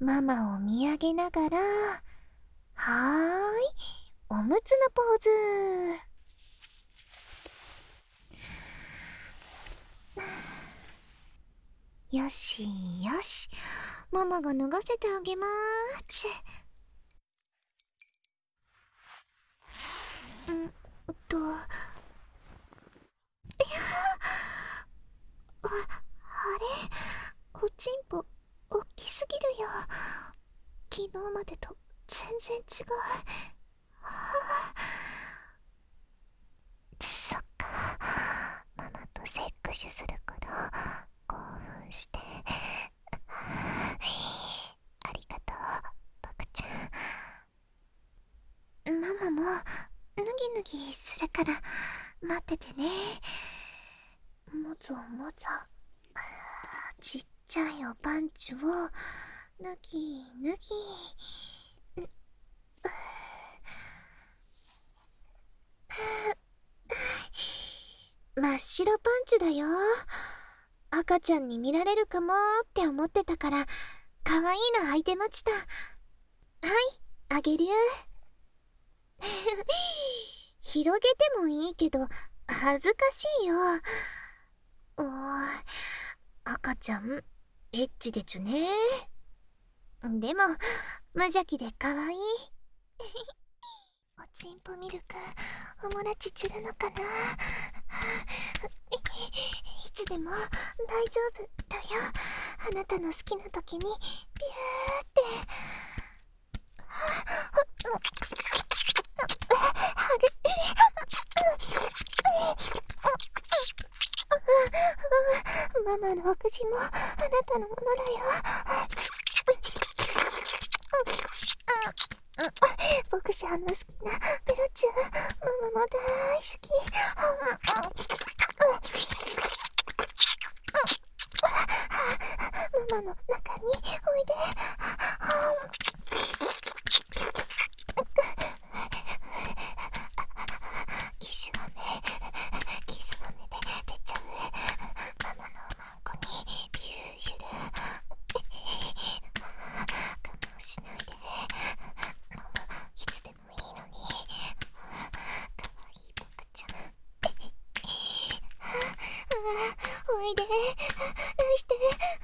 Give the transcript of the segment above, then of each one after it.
ママを見上げながら、はーい、おむつのポーズ。よしよし、ママが脱がせてあげまーす。あれ、おちんぽおっきすぎるよ。昨日までと全然違う。そっか、ママとセックスするから興奮して。ありがとう、ボクちゃん。ママも脱ぎ脱ぎするから待っててね。もぞもぞ、ちっちゃいおパンチを脱ぎ脱ぎ。真っ白パンチだよ。赤ちゃんに見られるかもって思ってたから可愛いの履いてました。はい、あげる。広げてもいいけど恥ずかしいよ。おーい、赤ちゃんエッチでちゅね。でも無邪気で可愛い。おちんぽミルクおもらちちゅるのかな。いつでも大丈夫だよ。あなたの好きな時にビューってママのお口もあなたのものだよ。ボクシャーの好きなペロチュー、ママも大好き。ママの中においで。キス豆、キス豆で出ちゃう。ママのおまんこにビューシュル。我慢しないで。ママいつでもいいのに。かわいいボクちゃん。おいで、出して。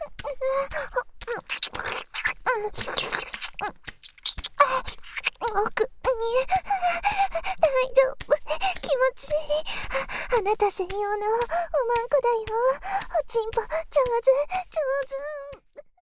僕に大丈夫、気持ちいい。あなた専用のおまんこだよ。おちんぽ上手上手。